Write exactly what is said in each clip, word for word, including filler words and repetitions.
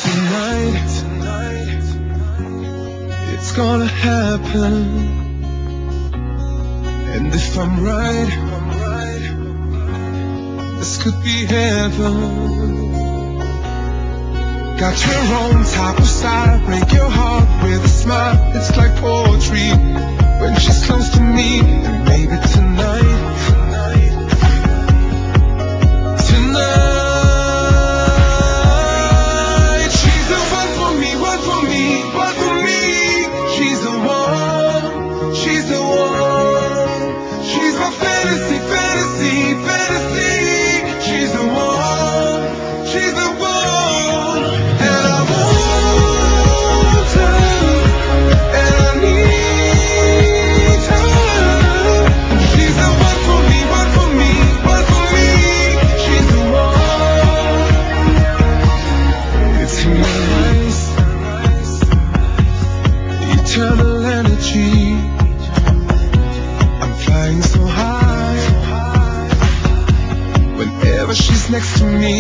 tonight, it's gonna happen. And if I'm right, this could be heaven. Got your own type of style, break your heart with a smile. It's like poetry when she's close to me. And maybe tonight, tonight, she's the one for me, one for me, one for me. She's the one, she's the one. She's my fantasy, fantasy, fantasy. She's the one, she's the one. And I want her, and I need her. She's the one for me, one for me, one for me. She's the one. It's in your eyes, eternal energy. I'm flying so high whenever she's next to me.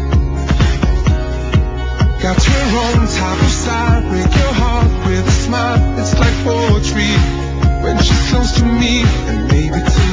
Got your own type of style, break your heart with a smile. It's like poetry when she's close to me. And maybe tonight,